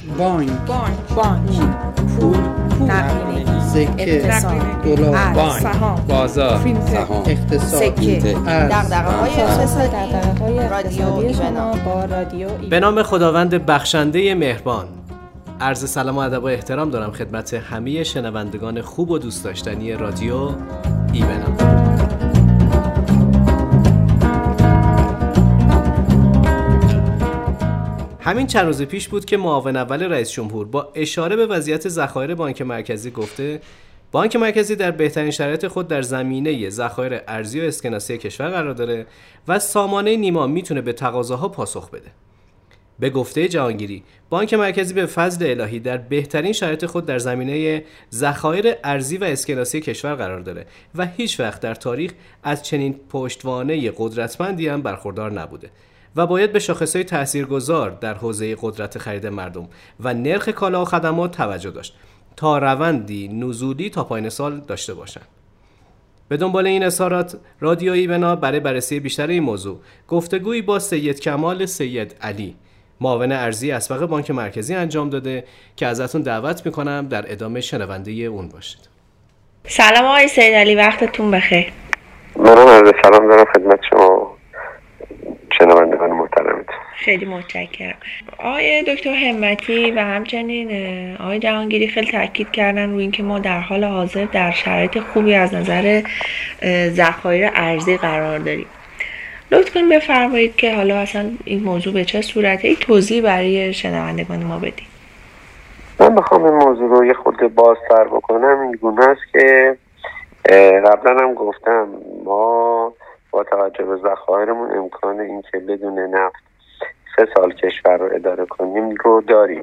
بانک پول نقدینگی سکه دلار سهام بازار اقتصاد سکه دغدغه‌های رادیو شما با رادیو به نام خداوند بخشنده مهربان. عرض سلام و ادب و احترام دارم خدمت همه شنوندگان خوب و دوست داشتنی رادیو ایبنام. همین چند روز پیش بود که معاون اول رئیس جمهور با اشاره به وضعیت ذخایر بانک مرکزی گفته بانک مرکزی در بهترین شرایط خود در زمینه ذخایر ارزی و اسکناسی کشور قرار داره و سامانه نیما میتونه به تقاضاها پاسخ بده. به گفته جهانگیری، بانک مرکزی به فضل الهی در بهترین شرایط خود در زمینه ذخایر ارزی و اسکناسی کشور قرار داره و هیچ وقت در تاریخ از چنین پشتوانه قدرتمندی هم برخوردار نبوده و باید به شاخصهای تاثیرگذار در حوزه قدرت خرید مردم و نرخ کالا و خدمات توجه داشت تا روندی نزولی تا پایان سال داشته باشند. به دنبال این اظهارات، رادیو ایبنا برای بررسی بیشتر این موضوع گفتگویی با سید کمال سید علی، معاون ارزی اسبق بانک مرکزی انجام داده که ازتون دعوت میکنم در ادامه شنونده اون باشید. سلام آقای سید علی، وقتتون بخیر. منم عرض سلام دارم خدمت شما شنوندگان محترمت. خیلی متشکرم. آقای دکتر همتی و همچنین آقای جهانگیری خیلی تاکید کردن روی اینکه ما در حال حاضر در شرایط خوبی از نظر ذخایر ارزی قرار داریم. لطفاً بفرمایید که حالا اصلا این موضوع به چه صورته، این توضیح برای شنوندگان ما بدید. من بخوام این موضوع رو یه خورده بازتر بکنم، این گونه است که قبلا هم گفتم ما با توجه به ذخایرمون امکان این که بدون نفت 3 سال کشور رو اداره کنیم رو داریم.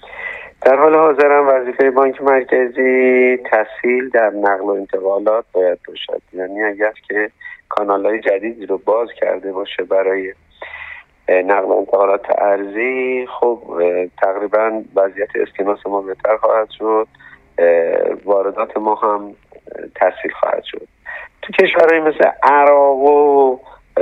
در حال حاضر هم وظیفه بانک مرکزی تسهیل در نقل و انتقالات باید باشد، یعنی اگر که کانال‌های جدیدی رو باز کرده باشه برای نقل و انتقالات ارزی، خب تقریبا وضعیت اسکناس ما بهتر خواهد شد، واردات ما هم تسهیل خواهد شد. تو کشورهای مثل عراق و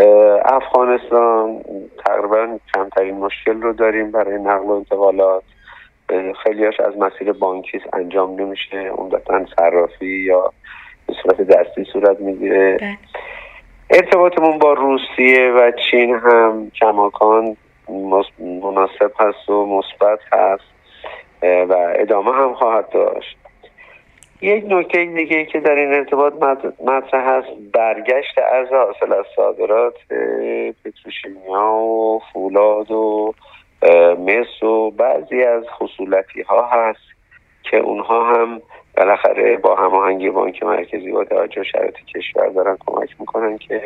افغانستان تقریبا کمترین مشکل رو داریم برای نقل و انتقالات، خیلیاش از مسیر بانکی انجام نمیشه، عمدتاً صرافی یا به صورت دستی صورت میگیره. ارتباطمون با روسیه و چین هم کماکان مناسب هست و مثبت هست و ادامه هم خواهد داشت. یک نکته دیگه که در این ارتباط مطرح هست، برگشت ارز حاصل از صادرات پتروشیمیا و فولاد و مس و بعضی از خصولتی ها هست که اونها هم بالاخره با هماهنگی بانک مرکزی با توجه شرایط کشور دارن کمک میکنن که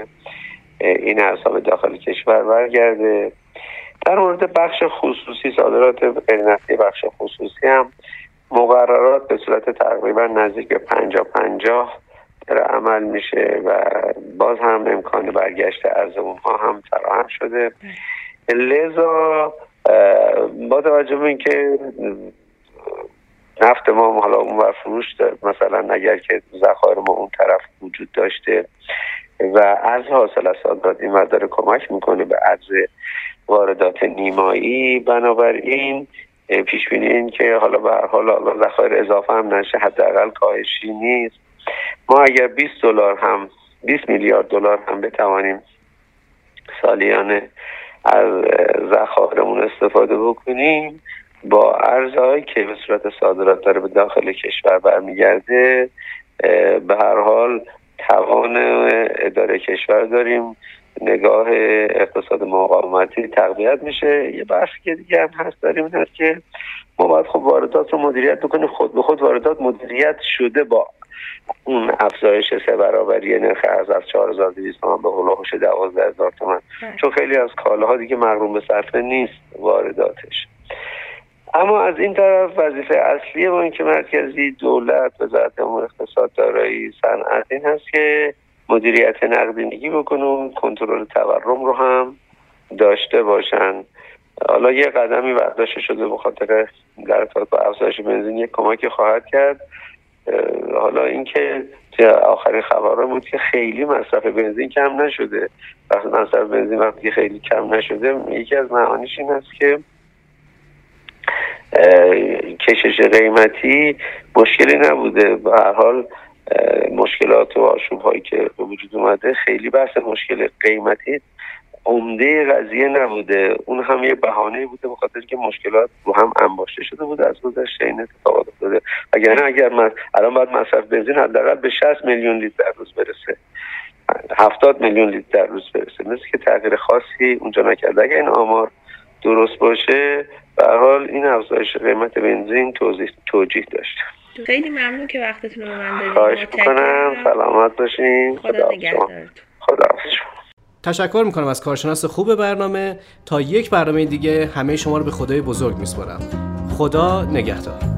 این ارزها به داخل کشور برگرده. در مورد بخش خصوصی، صادرات غیرنفتی بخش خصوصی هم مقررات به صورت تقریبا نزدیک به 50-50 در عمل میشه و باز هم امکان برگشت ارز اونها هم فراهم شده. لذا با توجه به اینکه نفت ما حالا اونور فروش داره، مثلا اگر که ذخایر ما اون طرف وجود داشته و ارز حاصل از صادرات این داره کمک میکنه به ارز واردات نیمایی، بنابراین پیش بینی این که حالا به هر حال ذخایر اضافه هم نشه، حداقل کاهشی نیست. ما اگر 20 میلیارد دلار هم بتوانیم سالیانه از ذخایرمون استفاده بکنیم، با ارزهایی که به صورت صادرات داره به داخل کشور برمیگرده، به هر حال توان اداره کشور داریم، نگاه اقتصاد مقاومتی تقویت میشه. یه بحث که دیگه هم هست داریم، این هست که ما باید خب واردات رو مدیریت بکنیم. خود به خود واردات مدیریت شده با اون افزایش 3 برابری نرخ ارز از 4200 تومان به هولوش 12000 تومان، چون خیلی از کالاها دیگه مغروم به صرفه نیست وارداتش. اما از این طرف وظیفه اصلی بانک مرکزی، دولت، وزارت امور اقتصاد، دارایی، صنعت این هست که مدیریت نقدینگی بکنن، کنترل تورم رو هم داشته باشن. حالا یه قدمی برداشته شده به خاطر در ارتباط با افزایش بنزین، یک کمکی خواهد کرد. حالا اینکه آخرین خبرها بود که خیلی مصرف بنزین کم نشده. وقتی مصرف بنزین وقتی خیلی کم نشده، یکی از معانیش این است که کشش قیمتی مشکلی نبوده. به هر حال مشکلات و آشوب هایی که به وجود اومده خیلی بحث مشکل قیمتی عمده قضیه نبوده، اون هم یه بهانه بوده به خاطر که مشکلات رو هم انباشته شده بوده از گذشته این اتفاقات افتاده. اگر الان باید مصرف بنزین حداقل به 60 میلیون لیتر در روز برسه، 70 میلیون لیتر در روز برسه، مثل که تغییر خاصی اونجا نکرده. اگر این آمار درست باشه به هر حال این افزایش قیمت بنزین توجیه داشته. خیلی ممنون که وقتتون رو به من دادید. خواهش می‌کنم. سلامت باشین. خدا نگهدارتون. خداحافظ. تشکر میکنم از کارشناس خوب برنامه. تا یک برنامه دیگه همه شما رو به خدای بزرگ میسپارم. خدا نگهدار.